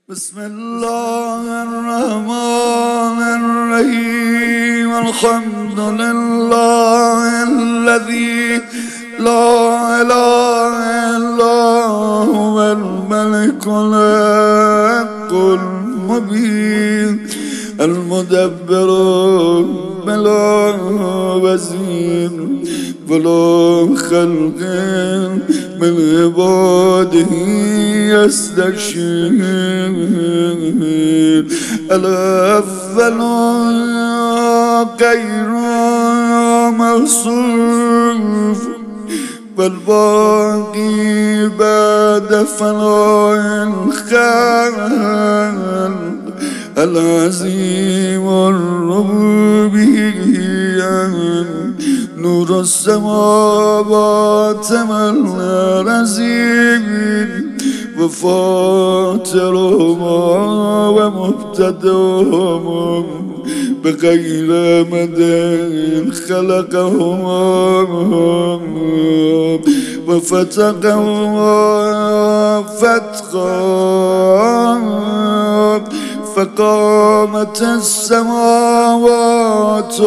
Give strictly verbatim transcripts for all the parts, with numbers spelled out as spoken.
بسم الله الرحمن الرحيم الحمد لله الذي لا إله إلا هو الملك الحق المبين المدبر بلا وزير بلا خلق من عباده يستكشف الأول غير موصوف والباقي بعد فناء الخلق العظيم الربوبية نور السماوات والأرضين وفاطرهما ومبتدأهما بغير مدى خلقهما وفتقهما فتقا فقامت السماوات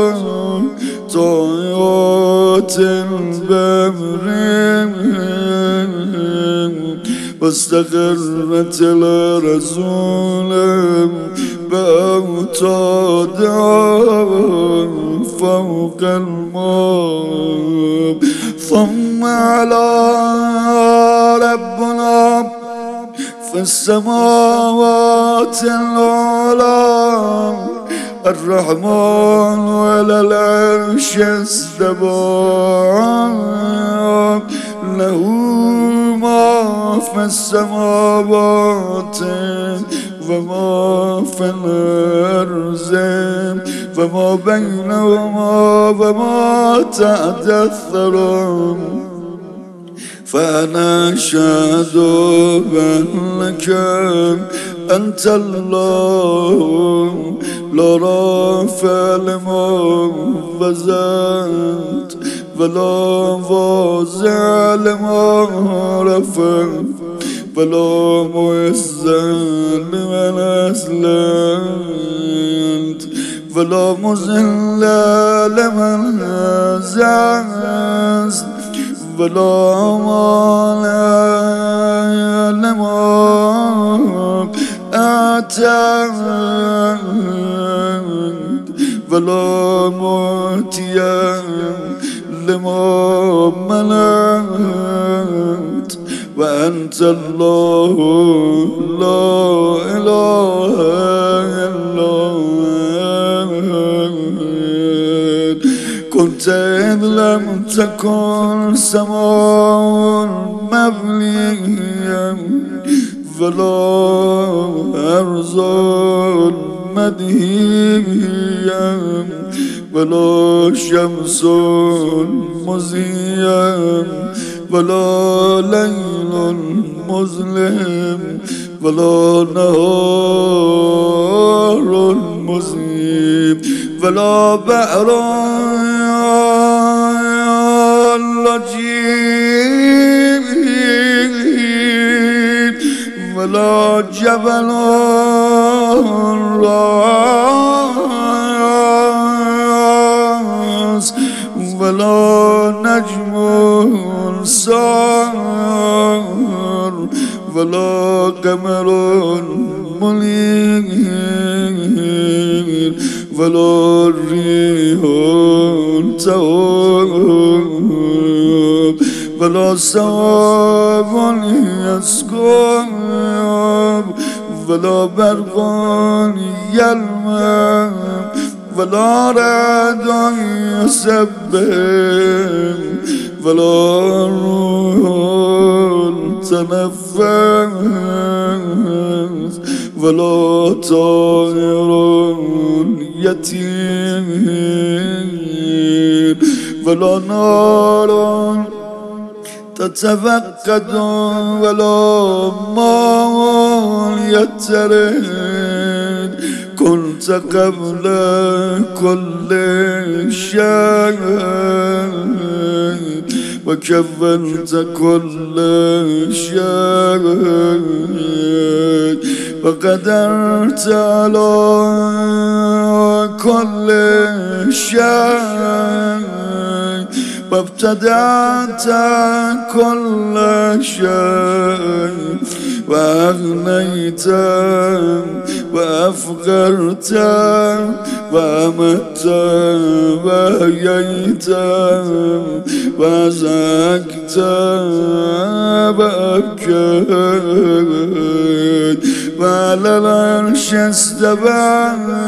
طايات بأمر واستقرت الرسول بأوتاد فوق الماء ثم على ربنا في السماوات العلى الرحمن على العرش استوى له ما في السماوات وما في الأرض وما بينهما وما تحت الثرى فأنا أشهد بأنك أنت الله لا رافع لما وزنت ولا واضع لما رفع ولا معز لمن أسلمت ولا مذل لمن عززت ولا مانع لما أعطيت ولا معطي لما منعت وأنت الله لا إله إلا أنت كنت إذ لم تكن سماء مبنيا ولا أرض مدهيا ولا شمس مضيا ولا ليل مظلم ولا نهار مظلم ولا بحر لجيب ولا جبل راس ولا نجم سار ولا قمر منير ولا ريح تهب ولا سحاب يسكب ولا برق يلمع ولا رعد يسبح ولا روح تنفس ولا طائر يطير ولا نار تتفقد ولا ماء يترد كنت قبل كل شيء وكفنت كل شيء وقدرت على كل شيء وابتدعت كل شيء وأغنيت وأفقرت وأمت وأحييت وأزكت وأبكيت وعلى العرش استوى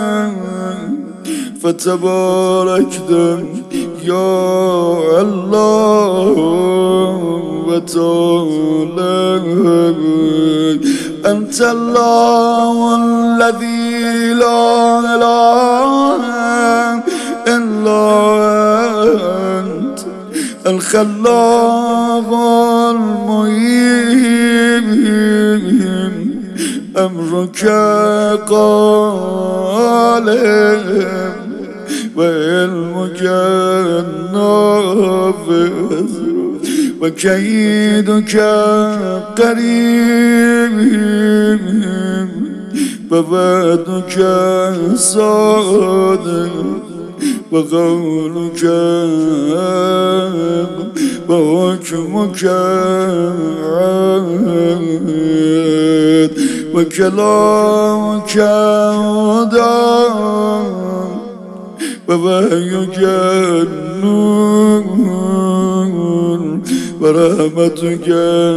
فتباركت يا الله وتعالى أنت الله الذي لا إله إلا أنت الخلاق المعين أمرك قالب وعلمك النافذ وكيدك قريب ووعدك صادق وقولك وحكمك عاد وكلامك ودام ووحيك النور ورحمتك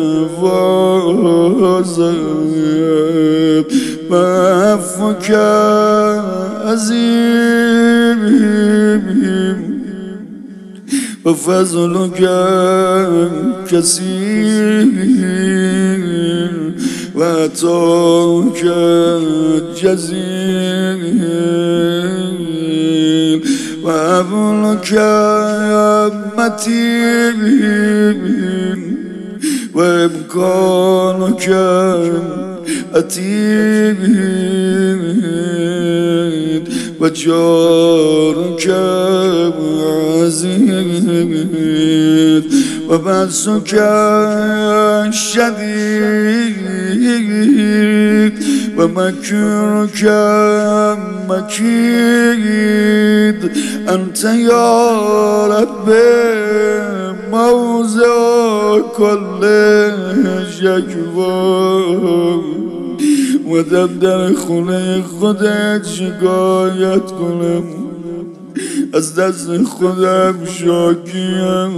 فاضل وعفوك عظيم وفضلك كثير وعطاك جزيل وعفوك متين وإمكانك أتيب وجارك عزيز وبأسك شديد ومكرك مكيد أنت يا ربي موضع كل شكوى ودم در خونه خودت شکایت کنم از دست خودم شاکیم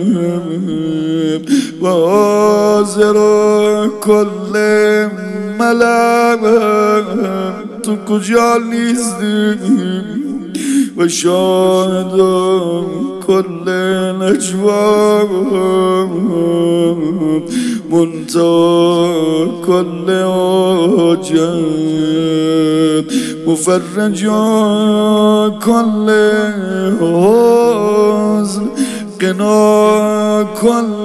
و حاضر کل ملم تو کجا نیستی و شاهدم کل نجوام منتهى كل حاجت مفرج كل حزن قنا كل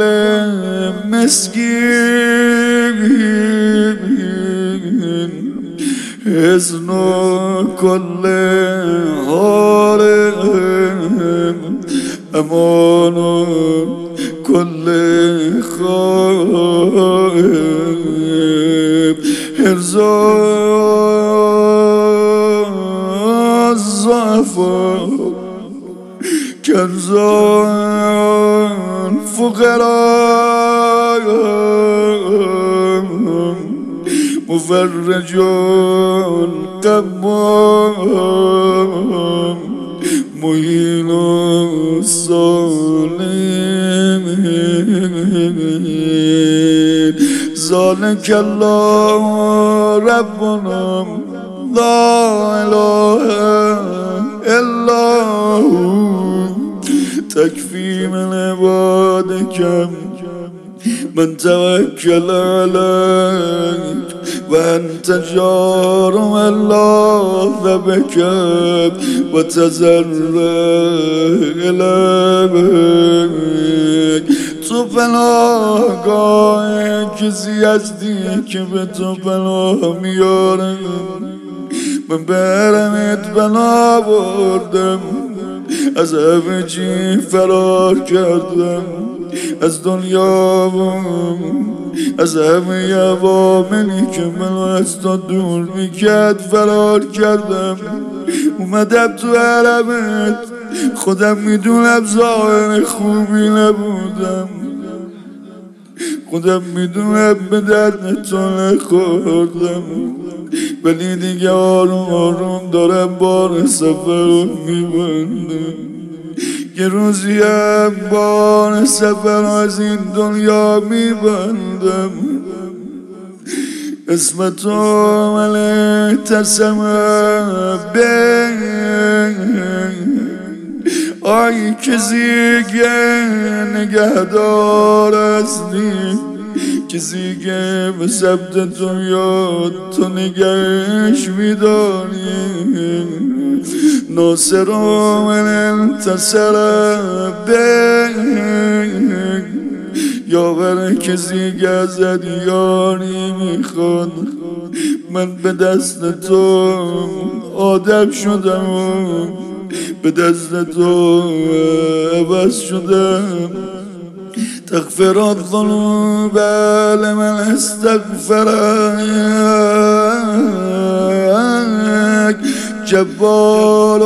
مسكين حزن كل حارم امان كل خائب ارزاز ضعفا كنزان فقراء مفرجون قبام مهين الظالمين ذلك الله ربنا لا إله إلا هو تكفي من عبادك من توكل عليك وأنت جار الله بك وتزرع إليك تو پناهگاه کسی هستی که به تو پناه میاره من برمت پناه بردم از همه چی فرار کردم از دنیا و از همه عواملی که منو از تو دور میکرد فرار کردم، اومدم تو حرمت. خودم میدونم ظاهر خوبی نبودم، خودم میدونم به درد تو نخوردم، ولی دیگه آروم آروم دارم بار سفر رو میبندم. یه روزی هم بار سفر از این دنیا میبندم. اسم تو مله تسمه به آی کسی که نگهدار هستی، کسی که به سبت تو یاد تو نگهش میداری. ناصر من انتصر به یاور کسی که ازت یاری میخواد. من به دست تو آدم شدم و به دست تو عوض شدم. تغفر الذنوب لمن استغفرك جبار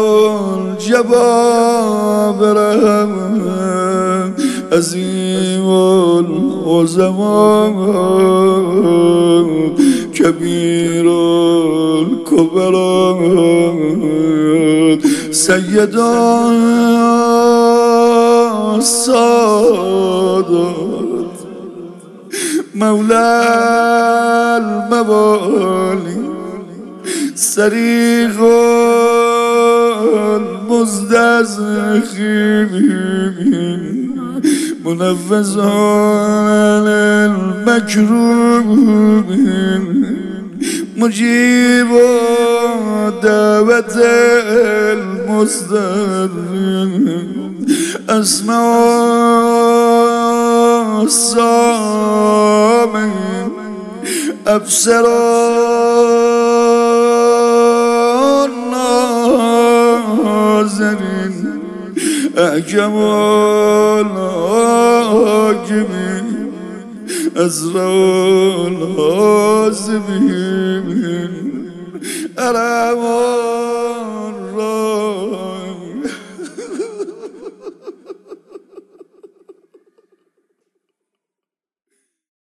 الجبابرة عظيم العظماء كبير الكبراء سيد السادات مولى الموالي صريخ المستضعفين منفذ عن المكروبين مجيب دعوة المضطرين أسمع الصامين أبصر الناظرين أحكم الحاكمين أزرع الحاسبين أرحم